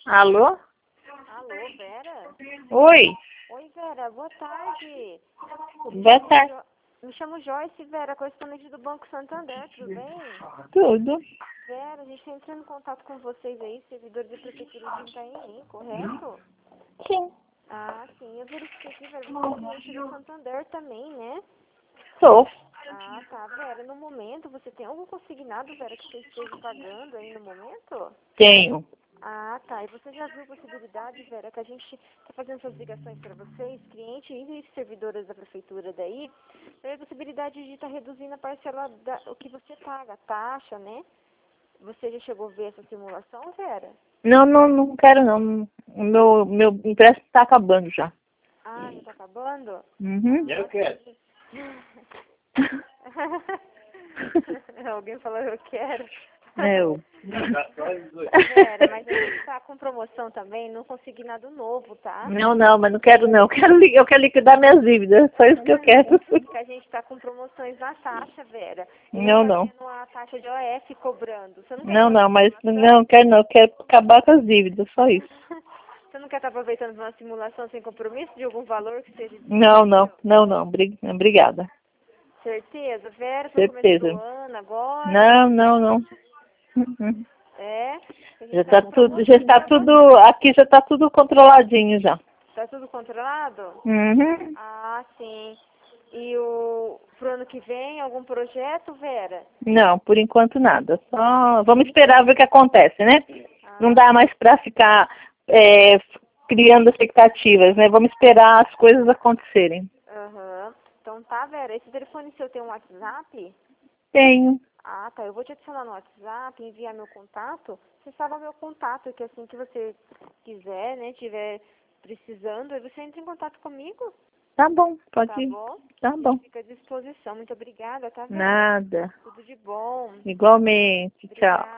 Alô? Alô, Vera? Oi, Oi, Vera, boa tarde. boa tarde. Me chamo Joyce, Vera, correspondente do Banco Santander, tudo bem? Tudo? Vera, a gente está entrando em contato com vocês aí, servidores da Prefeitura de Itaim, correto? Sim. Ah, sim, eu verifiquei aqui, Vera, você é cliente do Santander também, né? Sou. Ah, tá, Vera, no momento, você tem algum consignado, Vera, que você esteja pagando aí no momento? Tenho. Ah, tá. E você já viu a possibilidade, Vera, que a gente está fazendo essas ligações para vocês, clientes e servidoras da prefeitura daí, tem a possibilidade de estar reduzindo a parcela o que você paga, a taxa, né? Você já chegou a ver essa simulação, Vera? Não quero não. O meu empréstimo está acabando já. Ah, já está acabando? Uhum. Eu quero. Alguém falou eu quero. Eu. Vera, mas a gente está com promoção também, não consegui nada novo, tá? Não, mas não quero não. Eu quero liquidar minhas dívidas. Só isso que eu quero. Que a gente está com promoções na taxa, Vera. E Não, está não. tendo a taxa de OF cobrando. Você não quer Não, mas simulação? não quero não. Eu quero acabar com as dívidas, só isso. Você não quer estar aproveitando de uma simulação sem compromisso de algum valor que seja Não. disponível? Obrigada. Certeza, Vera, foi no começo do Certeza. ano agora. Não. Uhum. É, a gente Já está está com tudo, promoção. aqui já está tudo controladinho já. Tá tudo controlado? Uhum. Ah, sim. E pro ano que vem, algum projeto, Vera? Não, por enquanto nada. Só vamos esperar ver o que acontece, né? Não Ah, dá mais para ficar criando expectativas, né? Vamos esperar as coisas acontecerem. aham. Então tá, Vera. Esse telefone seu tem um WhatsApp? Tenho. Ah, tá. Eu vou te adicionar no WhatsApp, enviar meu contato. Você salva meu contato, que assim que você quiser, né, tiver precisando, aí você entra em contato comigo, Tá bom, pode tá ir. bom? Tá A bom. gente fica à disposição. Muito obrigada, tá, Vera? Nada. Tudo de bom. Igualmente. Tchau. Obrigada.